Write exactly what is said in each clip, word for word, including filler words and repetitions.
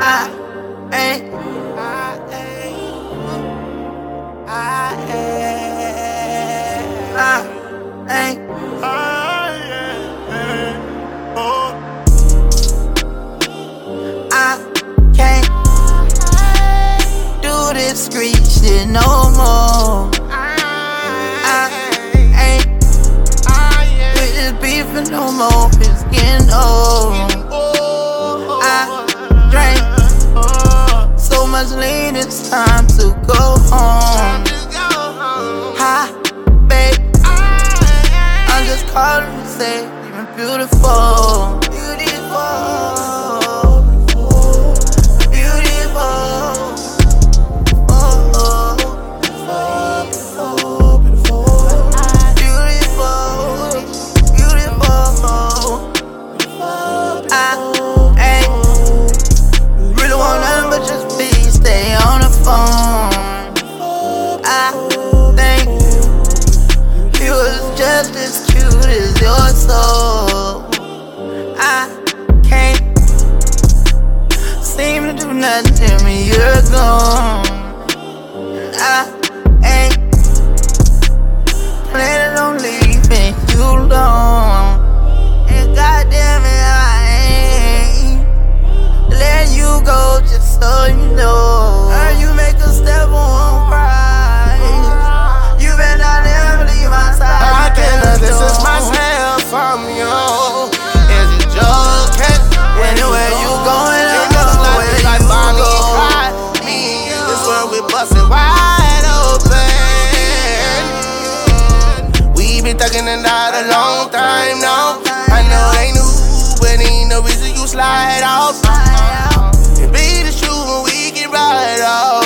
I ain't, I ain't, I ain't, I ain't, I can't do this street shit no more. I ain't with this beefing no more, it's getting old. I drank so much lean, it's time to go home. Hi, babe, I'm just calling to say you're beautiful, beautiful. Just as cute as your soul. I can't seem to do nothing till me you're gone. I ain't planning on leaving you alone. And goddamn it, I ain't letting you go just so you know. Girl, you make a step on cry. You better not ever leave my side. This is myself from you. Is it joking? Anywhere you going, you I'm know going where like you Bonnie go. and Clyde. Me, this world we bustin' wide open. We been thuggin' it out a long time now. I know they knew, but ain't no reason you slide off. And be the shoe when we can ride off.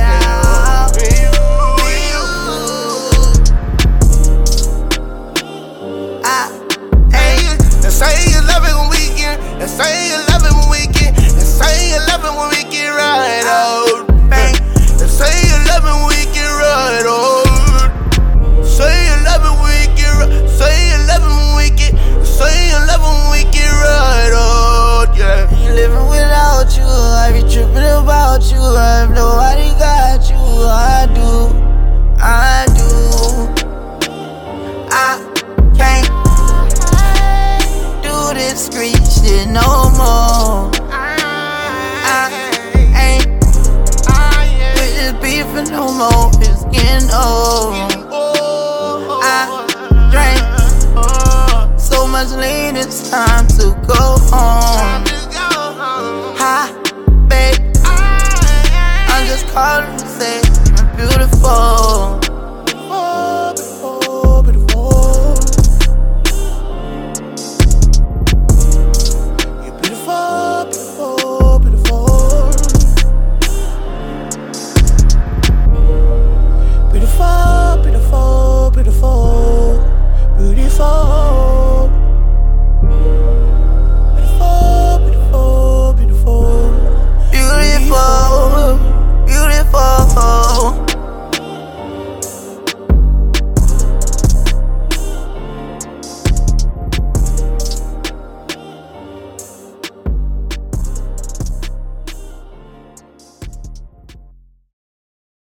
Say you love it when we get, and say you love it when we get, and say you love it when we get right out. And say you love it when we get right out. Say you love it when we get right. Say you love it when we get. Say you love it when we get right out. Yeah. Ain't living without you. I be tripping about you. I have nobody got you. I do. I do. I can't this street shit no more. I ain't with this beefing no more, it's getting old. I drank so much lean, it's time to go home.